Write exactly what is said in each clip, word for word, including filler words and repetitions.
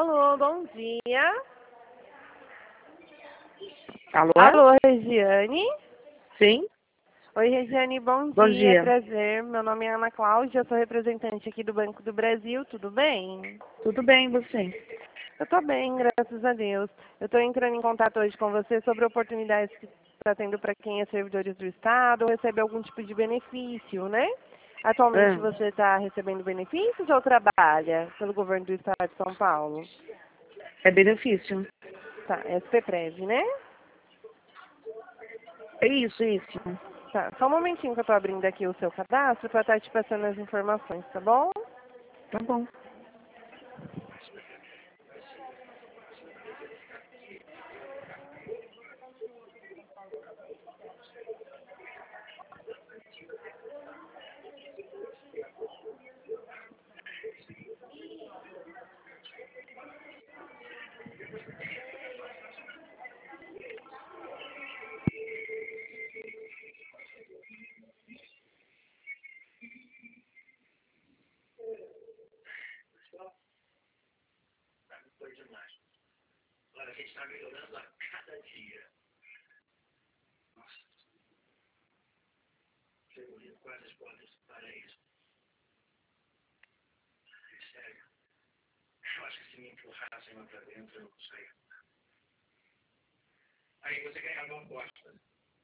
Alô, bom dia. Alô? Alô, Regiane? Sim? Oi, Regiane, bom, Bom dia. dia. Prazer. Meu nome é Ana Cláudia, sou representante aqui do Banco do Brasil. Tudo bem? Tudo bem, você? Eu tô bem, graças a Deus. Eu tô entrando em contato hoje com você sobre oportunidades que está tendo para quem é servidores do Estado ou recebe algum tipo de benefício, né? Atualmente Ah, você está recebendo benefícios ou trabalha pelo governo do Estado de São Paulo? é benefício. Tá, S P Prev, né? É isso, isso. Tá, só um momentinho que eu tô abrindo aqui o seu cadastro para estar te passando as informações, tá bom? Tá bom. Agora a gente está melhorando a cada dia. Nossa, segurando quase as portas do paraíso. Sério. Eu acho que se me empurrassem lá para dentro, eu saia. Aí você ganhava uma aposta.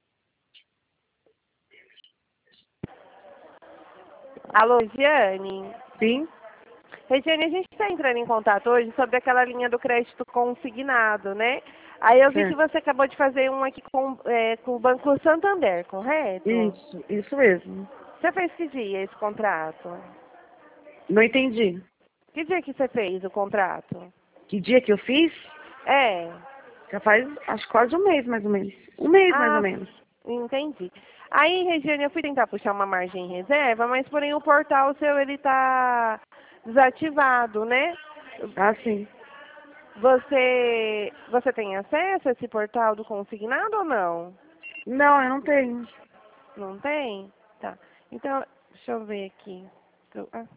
Alô, Giane? Sim? Regiane, a gente está entrando em contato hoje sobre aquela linha do crédito consignado, né? Aí eu vi que Certo. você acabou de fazer um aqui com, é, com o Banco Santander, correto? Isso, isso mesmo. Você fez que dia esse contrato? Não entendi. Que dia que você fez o contrato? Que dia que eu fiz? É. Já faz, acho quase um mês, mais ou menos. Um mês, mais ou Ah, menos. entendi. Aí, Regiane, eu fui tentar puxar uma margem em reserva, mas porém o portal seu ele está desativado, né? Ah, sim. Você, você tem acesso a esse portal do consignado ou não? Não, eu não tenho. Não tem? Tá. Então, deixa eu ver aqui. Eu- ah,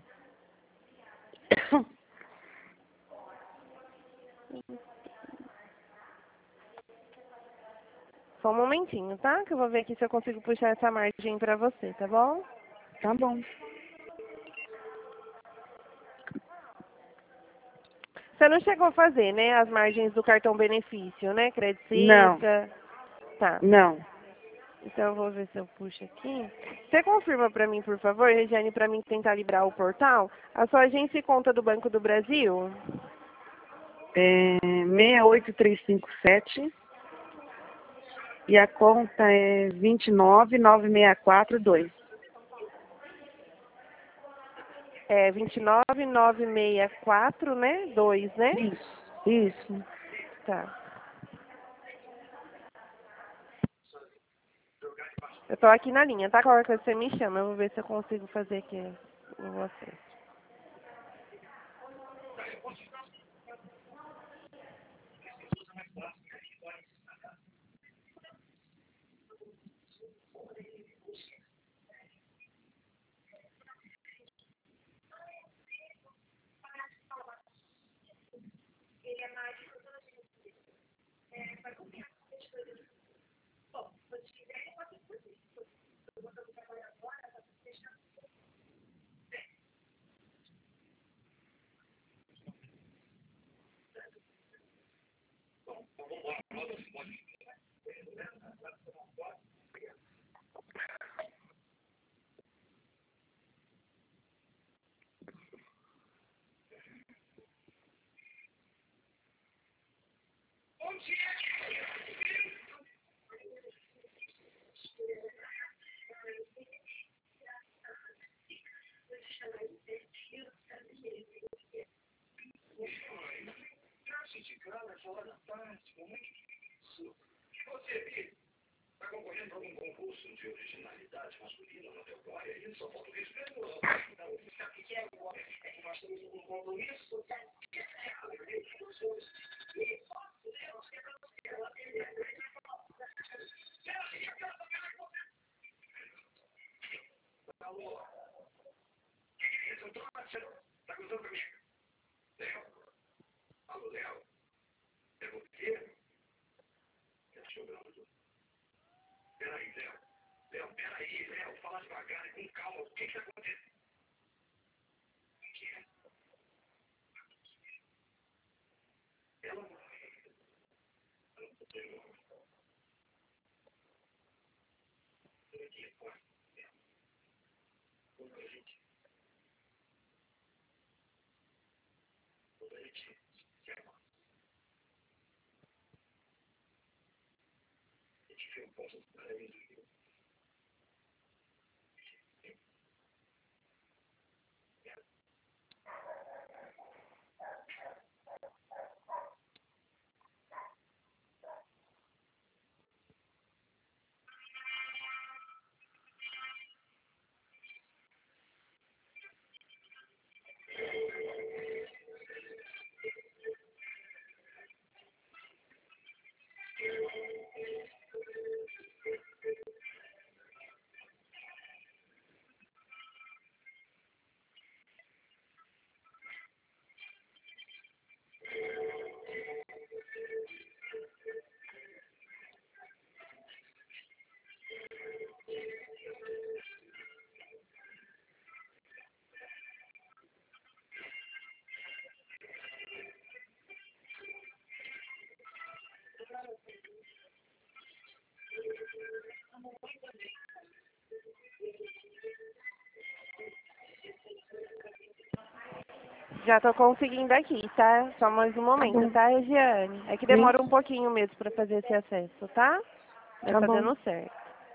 Só um momentinho, tá? Que eu vou ver aqui se eu consigo puxar essa margem pra você, tá bom? Tá bom. Você não chegou a fazer, né? As margens do cartão benefício, né? Não, Credicista. Tá. não. Então eu vou ver se eu puxo aqui. Você confirma para mim, por favor, Regiane, para mim tentar liberar o portal? A sua agência e conta do Banco do Brasil? É seis oito três cinco sete e a conta é vinte e nove nove seis quatro dois. É vinte e nove nove seis quatro, né? dois, né? Isso, isso. Tá. Eu tô aqui na linha, tá? Qualquer coisa você me chama. Eu vou ver se eu consigo fazer aqui com você. Fora da tarde, como é que isso? E você, Bi? Está concorrendo para algum concurso de originalidade masculina no teu pai? Aí só falta o respeito. Não, o que é agora? É que nós temos um compromisso. Alô? O que é isso? Está gostando comigo? com calma o que que aconteceu. O que é? Ela morreu. Ela morreu. Eu tinha quase. Quando a gente. Quando a gente se ama. A gente vê um ponto para mim. Já tô conseguindo aqui, tá? Só mais um Tá momento, bom. tá, Regiane? É que Sim, demora um pouquinho mesmo para fazer esse acesso, tá? Mas tá tá bom. dando certo.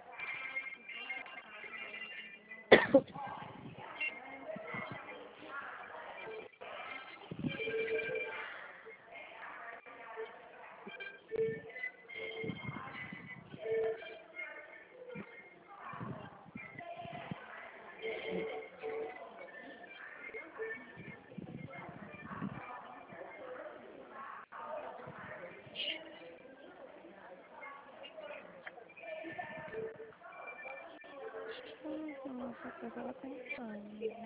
Nossa, eu tava pensando.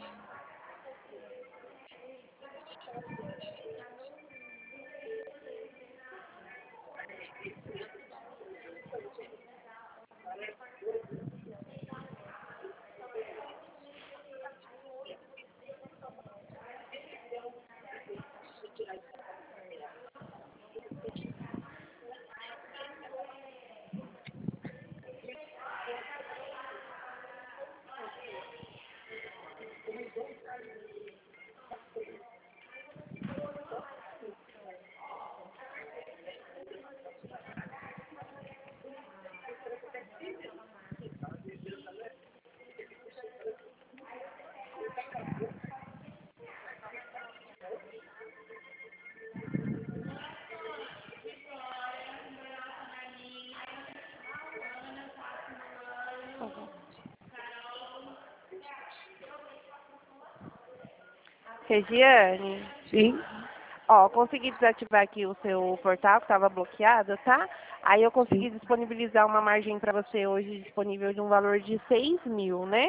Regiane, Sim, ó, consegui desativar aqui o seu portal que estava bloqueado, tá? Aí eu sim. consegui disponibilizar uma margem para você hoje disponível de um valor de seis mil, né?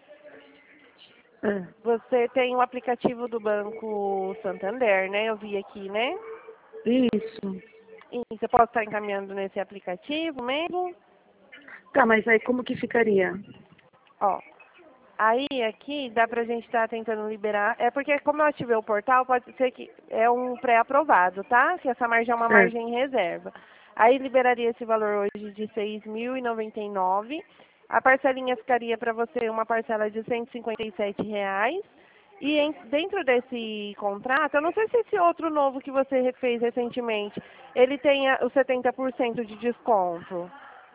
É, Você tem o aplicativo do Banco Santander, né? Eu vi aqui, né? isso. E você pode estar encaminhando nesse aplicativo mesmo? Tá, mas aí como que ficaria? Ó, aí aqui dá pra gente estar tentando liberar. É porque como eu ativei o portal, pode ser que é um pré-aprovado, tá? Se essa margem é uma Certo. margem em reserva. Aí liberaria esse valor hoje de seis mil e noventa e nove. A parcelinha ficaria para você uma parcela de cento e cinquenta e sete reais. E em- dentro desse contrato, eu não sei se esse outro novo que você fez recentemente, ele tem a- os setenta por cento de desconto.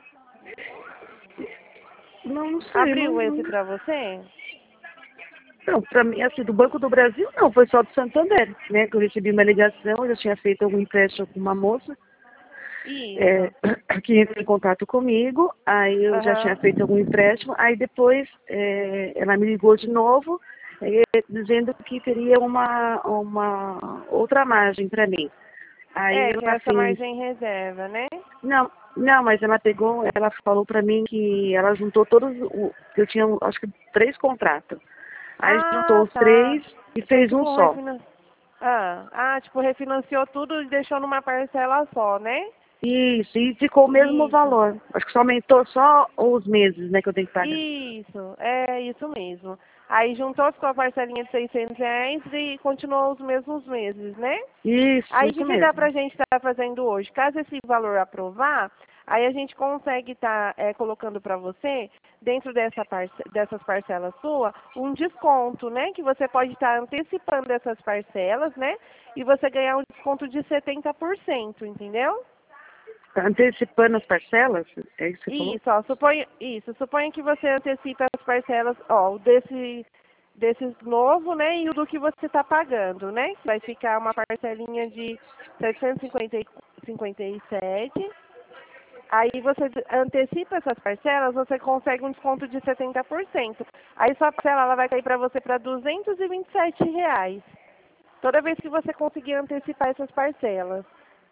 Não, não sei, não, Abriu esse não. para você? Não, pra mim, assim, do Banco do Brasil, não, foi só do Santander, né? Que eu recebi uma ligação, eu já tinha feito algum empréstimo com uma moça, é, Isso. que entrou em contato comigo, aí eu já tinha Aham. feito algum empréstimo, aí depois é, ela me ligou de novo, é, dizendo que teria uma, uma outra margem para mim. Aí É, eu, que é essa assim, margem em reserva, né? não, não, mas ela pegou, ela falou para mim que ela juntou todos, o, eu tinha, acho que três contratos. Aí juntou Ah, os tá. três e Fez fez um tipo só. refinan... Ah, ah, tipo, refinanciou tudo e deixou numa parcela só, né? Isso, e ficou o mesmo Isso. valor. Acho que só aumentou só os meses, né, que eu tenho que pagar. Isso, é isso mesmo. Aí juntou, ficou a parcelinha de seiscentos reais e continuou os mesmos meses, né? Isso, Aí o isso que, que dá mesmo. pra gente estar fazendo hoje? Caso esse valor aprovar, aí a gente consegue estar colocando para você, dentro dessa parce dessas parcelas sua, um desconto, né? Que você pode estar antecipando essas parcelas, né? E você ganhar um desconto de setenta por cento, entendeu? Tá antecipando as parcelas? É isso que você falou? Isso, ó, suponha, isso, suponha que você antecipa as parcelas, ó, o desse, desse novo, né, e o do que você está pagando, né? Vai ficar uma parcelinha de setecentos e cinquenta e sete. Aí você antecipa essas parcelas, você consegue um desconto de setenta por cento. Aí sua parcela ela vai cair para você para duzentos e vinte e sete reais. Toda vez que você conseguir antecipar essas parcelas.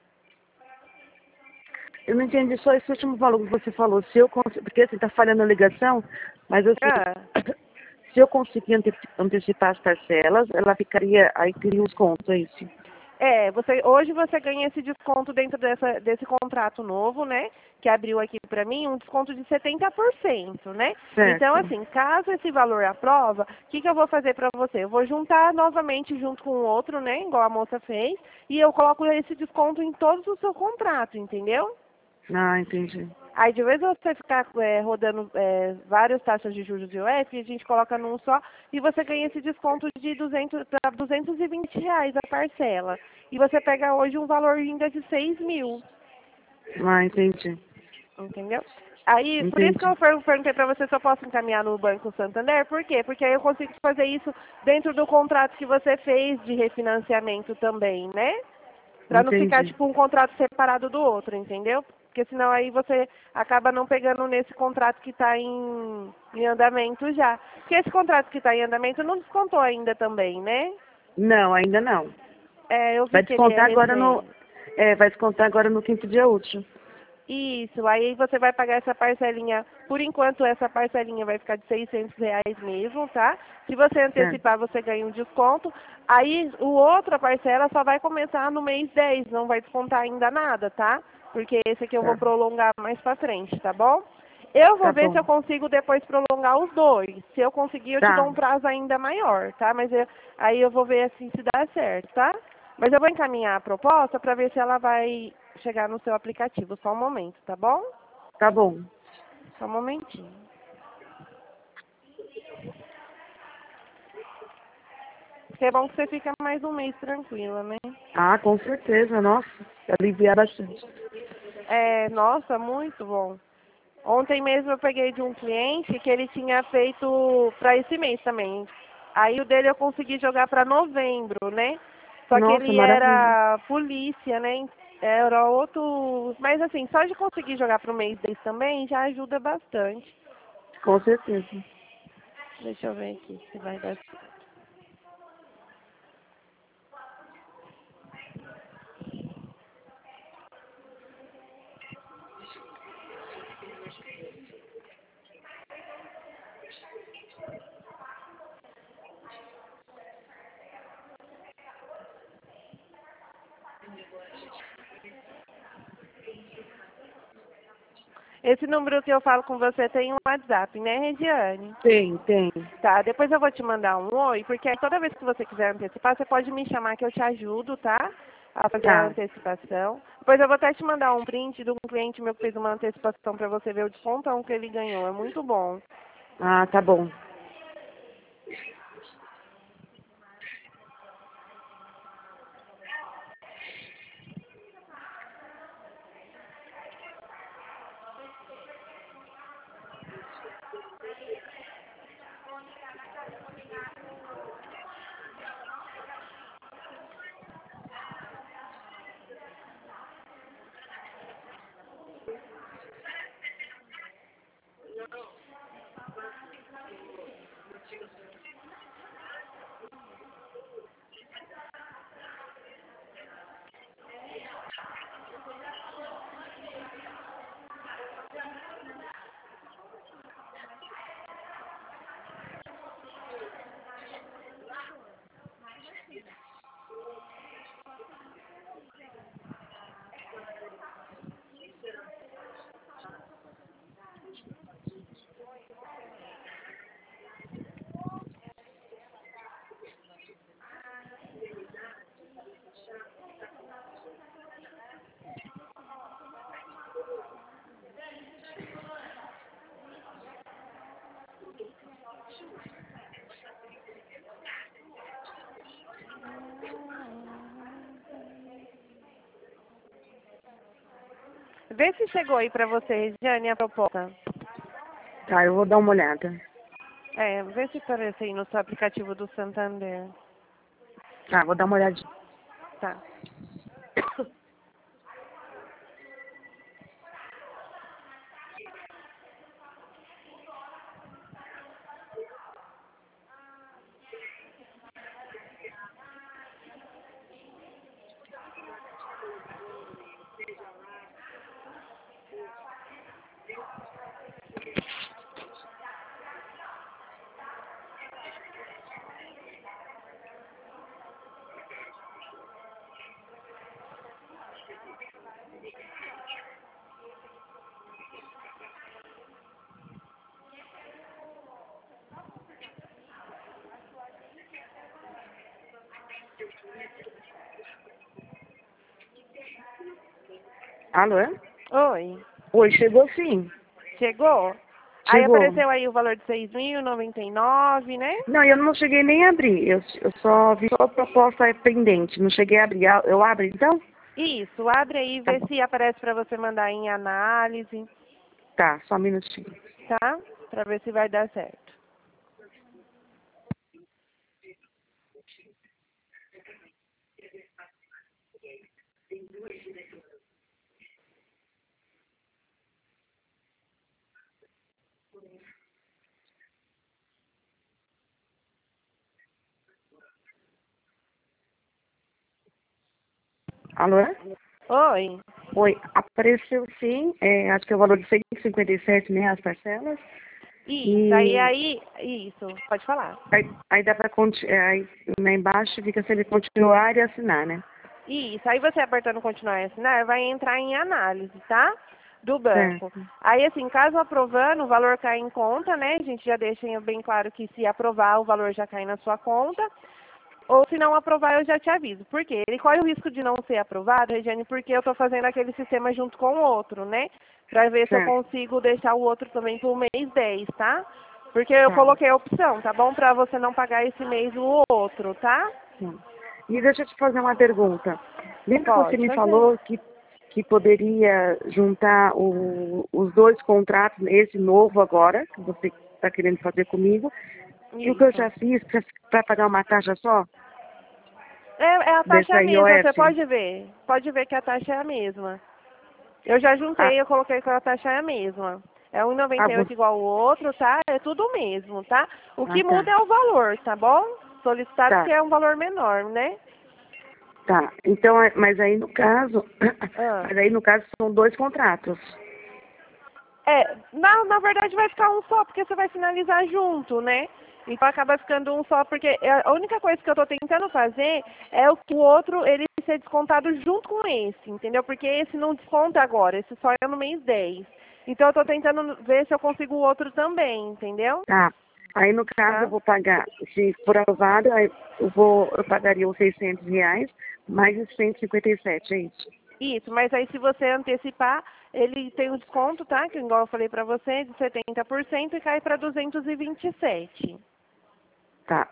Eu não entendi só esse último valor que você falou. Se eu consigo, porque assim, tá falhando a ligação, mas assim, Ah. se eu conseguir ante antecipar as parcelas, ela ficaria, aí teria os contos, é isso? É, você, hoje você ganha esse desconto dentro dessa, desse contrato novo, né? Que abriu aqui para mim, um desconto de setenta por cento, né? Então, Certo. assim, caso esse valor aprova, o que, que eu vou fazer para você? Eu vou juntar novamente junto com o outro, né? Igual a moça fez, e eu coloco esse desconto em todos os seus contratos, entendeu? Ah, entendi. Aí, de vez em você ficar é, rodando é, várias taxas de juros de U F, a gente coloca num só e você ganha esse desconto de duzentos para duzentos e vinte reais a parcela. E você pega hoje um valor ainda de seis mil, Ah, entendi. entendeu? Aí, por isso que Entendi. eu per- perguntei para você se eu posso encaminhar no Banco Santander. Por quê? Porque aí eu consigo fazer isso dentro do contrato que você fez de refinanciamento também, né? Para não ficar Entendi. tipo um contrato separado do outro, entendeu? Porque senão aí você acaba não pegando nesse contrato que está em, em andamento já. Porque esse contrato que está em andamento não descontou ainda também, né? Não, ainda não. É, eu vi Vai que ele é descontar agora no. recente. É, vai descontar agora no quinto dia útil. Isso, aí você vai pagar essa parcelinha, por enquanto essa parcelinha vai ficar de seiscentos reais mesmo, tá? Se você Certo. antecipar, você ganha um desconto. Aí o outra parcela só vai começar no mês dez, não vai descontar ainda nada, tá? Porque esse aqui eu vou Tá. prolongar mais pra frente, tá bom? Eu vou Tá ver se bom. eu consigo depois prolongar os dois. Se eu conseguir, eu te dou Tá. um prazo ainda maior, tá? Mas eu- aí eu vou ver assim se dá certo, tá? Mas eu vou encaminhar a proposta para ver se ela vai chegar no seu aplicativo. Só um momento, tá bom? Tá bom. Só um momentinho. Porque é bom que você fica mais um mês tranquila, né? Ah, com certeza, nossa. Aliviar bastante. É, nossa, muito bom. Ontem mesmo eu peguei de um cliente que ele tinha feito para esse mês também. Aí o dele eu consegui jogar para novembro, né? Só que Nossa, ele maravilha. era polícia, né? Era outro. Mas assim, só de conseguir jogar para o mês desse também já ajuda bastante. Com certeza. Deixa eu ver aqui se vai dar certo. Esse número que eu falo com você tem um WhatsApp, né, Regiane? Tem, tem. Tá, depois eu vou te mandar um oi, porque aí toda vez que você quiser antecipar, você pode me chamar que eu te ajudo, tá? A fazer a Tá. antecipação. Depois eu vou até te mandar um print de um cliente meu que fez uma antecipação para você ver o descontão que ele ganhou. É muito bom. Ah, tá bom. Vê se chegou aí pra você, Regiane, a proposta. Tá, eu vou dar uma olhada. É, vê se aparece aí no seu aplicativo do Santander. Tá, vou dar uma olhadinha. Tá. Alô? Oi. Oi, chegou sim. Chegou? Aí Chegou. apareceu aí o valor de seis mil e noventa e nove, né? Não, eu não cheguei nem a abrir. Eu, eu só vi só a proposta pendente. Não cheguei a abrir. Ah, eu abro então? Isso, abre aí e Tá vê bom. se aparece para você mandar em análise, Tá, só um minutinho. tá? Para ver se vai dar certo. Alô? Oi. Oi, apareceu sim. É, acho que é o valor de cento e cinquenta e sete, né, as parcelas. Isso, aí, E aí, isso, pode falar. aí, aí dá pra continuar. Aí lá embaixo fica se ele continuar e assinar, né? Isso, aí você apertando continuar e assinar, vai entrar em análise, tá? Do banco. Certo. Aí, assim, caso aprovando, o valor cai em conta, né? A gente já deixa bem claro que se aprovar, o valor já cai na sua conta. Ou se não aprovar, eu já te aviso. Por quê? Ele corre o risco de não ser aprovado, Regiane, porque eu estou fazendo aquele sistema junto com o outro, né? Para ver se eu Certo. consigo deixar o outro também para o mês dez, tá? Porque eu Tá. coloquei a opção, tá bom? Para você não pagar esse mês o outro, tá? Sim. E deixa eu te fazer uma pergunta. Lembra que você Pode me fazer. falou que, que poderia juntar o, os dois contratos, esse novo agora, que você está querendo fazer comigo, e o que eu Isso. já fiz para pagar uma taxa só, É, é a taxa é dessa a mesma, você I O S? pode ver. Pode ver que a taxa é a mesma. Eu já Ah, juntei, eu coloquei que a taxa é a mesma. É um e ah, noventa e oito você, igual o outro, tá? É tudo o mesmo, tá? O ah, que tá. muda é o valor, tá bom? Solicitado Tá, que é um valor menor, né? tá. Então, é- mas aí no caso, Ah. mas aí no caso são dois contratos. É, na, na verdade vai ficar um só, porque você vai finalizar junto, né? Então acaba ficando um só, porque é- a única coisa que eu tô tentando fazer é o que o outro, ele ser descontado junto com esse, entendeu? Porque esse não desconta agora, esse só é no mês dez. Então eu tô tentando ver se eu consigo o outro também, entendeu? Tá. Aí no caso eu Tá? vou pagar, se for aprovado, aí eu vou, eu pagaria os seiscentos reais mais os cento e cinquenta e sete, é isso? Isso, mas aí se você antecipar, ele tem um desconto, tá? Que igual eu falei pra você, de setenta por cento e cai para duzentos e vinte e sete. Tá.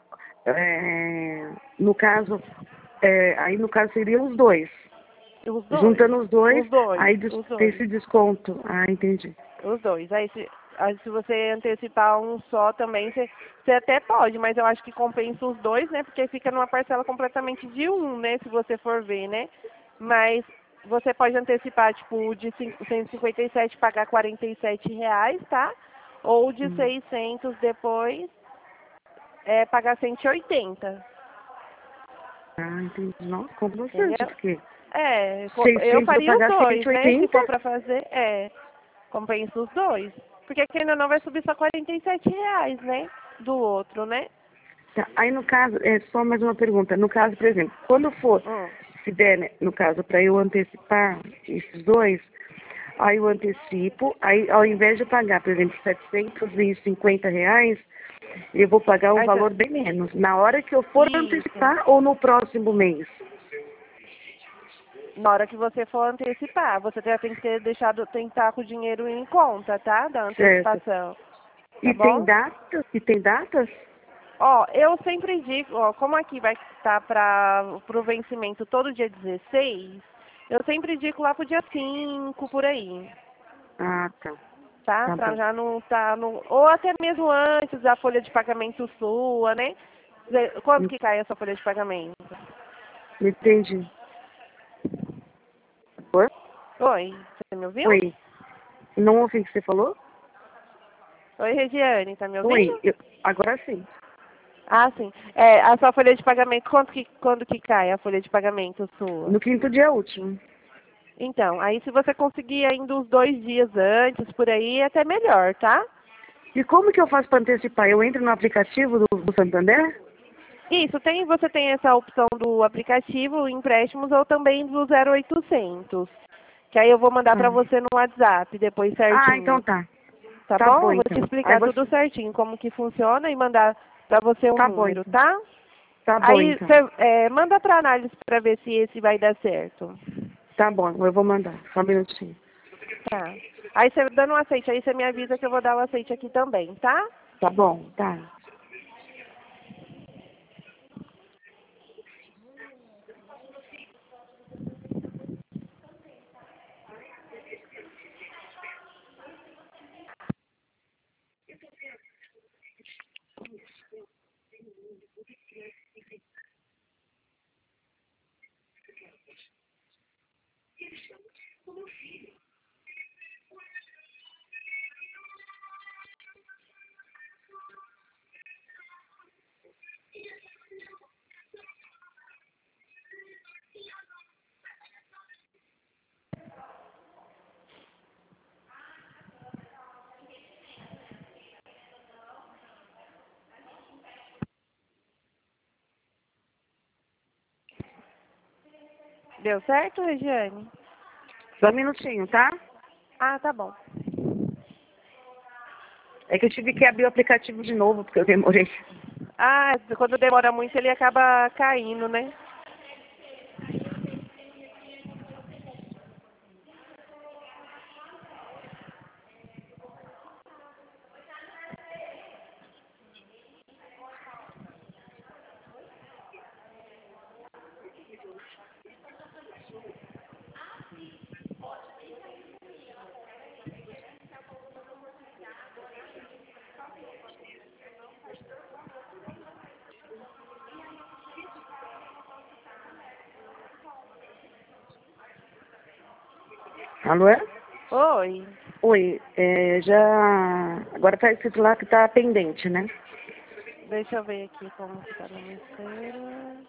É, no caso, é, aí no caso seriam os dois. Os dois. Juntando os dois, Os dois. aí des- Os tem dois. esse desconto. Ah, entendi. Os dois. Aí se, aí se você antecipar um só também, você, você até pode, mas eu acho que compensa os dois, né? Porque fica numa parcela completamente de um, né? Se você for ver, né? Mas você pode antecipar, tipo, o de cinco- cento e cinquenta e sete pagar quarenta e sete reais, tá? Ou o de Hum. seiscentos depois é, pagar cento e oitenta, Ah, entendi. Nossa, compra bastante, entendeu? porque É, co- eu seiscentos eu faria os pagar cento dois, e né? Se oitenta for pra fazer, é. Compensa os dois. Porque aqui ainda não vai subir só quarenta e sete reais, né? Do outro, né? Tá. Aí no caso, é só mais uma pergunta. No caso, por exemplo, quando for, Hum. se der, né, no caso, para eu antecipar esses dois, aí eu antecipo, aí ao invés de pagar, por exemplo, setecentos e cinquenta reais, eu vou pagar um Aí você... valor bem menos. Na hora que eu for Isso. antecipar ou no próximo mês? Na hora que você for antecipar, você já tem que ter deixado, tem que estar com o dinheiro em conta, tá? Da Certo. antecipação. Tá E tem bom? datas? E tem datas? Ó, eu sempre digo, ó, como aqui vai estar para o vencimento todo dia dezesseis, Eu sempre indico lá pro dia cinco, por aí. Ah, tá. Tá? Tá Pra bom. já não tá no... Ou até mesmo antes da folha de pagamento sua, né? Quanto que cai a sua folha de pagamento? Entendi. Oi? Oi, você me ouviu? Oi. Não ouvi o que você falou? Oi, Regiane, tá me ouvindo? Oi. Eu... Agora sim. Ah, sim. É, a sua folha de pagamento, quanto que, quando que cai a folha de pagamento sua? No quinto dia último. Então, aí se você conseguir ainda uns dois dias antes, por aí, é até melhor, tá? E como que eu faço para antecipar? Eu entro no aplicativo do, do Santander? Isso, tem, você tem essa opção do aplicativo, empréstimos, ou também do zero oitocentos. Que aí eu vou mandar pra Ah. você no WhatsApp, depois Ah, então certinho. tá. Tá Tá bom, bom? Vou te então. Aí explicar tudo você... certinho, como que funciona e mandar pra você o Tá bom, número, então. tá? Tá bom, Aí, então. cê, é, manda pra análise pra ver se esse vai dar certo. Tá bom, eu vou mandar. Só um minutinho. Tá. Aí você dando um aceite, aí você me avisa que eu vou dar o aceite aqui também, tá? Tá bom, tá. Deu certo, Regiane? Só um minutinho, tá? Ah, tá bom. É que eu tive que abrir o aplicativo de novo, porque eu demorei. Ah, quando demora muito ele acaba caindo, né? Alô? É? Oi. Oi, é, já... Agora tá escrito lá que tá pendente, né? Deixa eu ver aqui como que tá no meu esteira.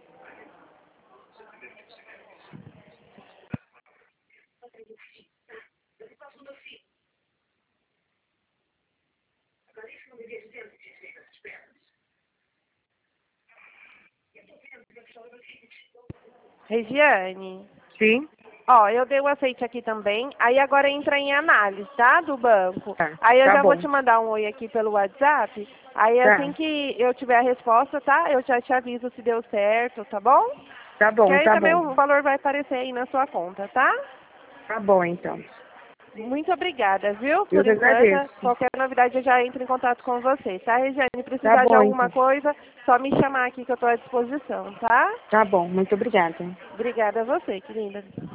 Regiane. Sim? Ó, eu dei o aceite aqui também. Aí agora entra em análise, tá? Do banco. Tá, Aí eu tá já vou bom. te mandar um oi aqui pelo WhatsApp. Aí assim Tá, que eu tiver a resposta, tá? Eu já te aviso se deu certo, tá bom? tá Que bom, aí tá também bom. o valor vai aparecer aí na sua conta, tá? Tá bom, então. Muito obrigada, viu? Eu Por que enquanto, agradeço. qualquer novidade eu já entro em contato com você, tá, Regiane? Tá Precisar de bom, alguma então. coisa, só me chamar aqui que eu estou à disposição, tá? Tá bom, muito obrigada. Obrigada a você, querida.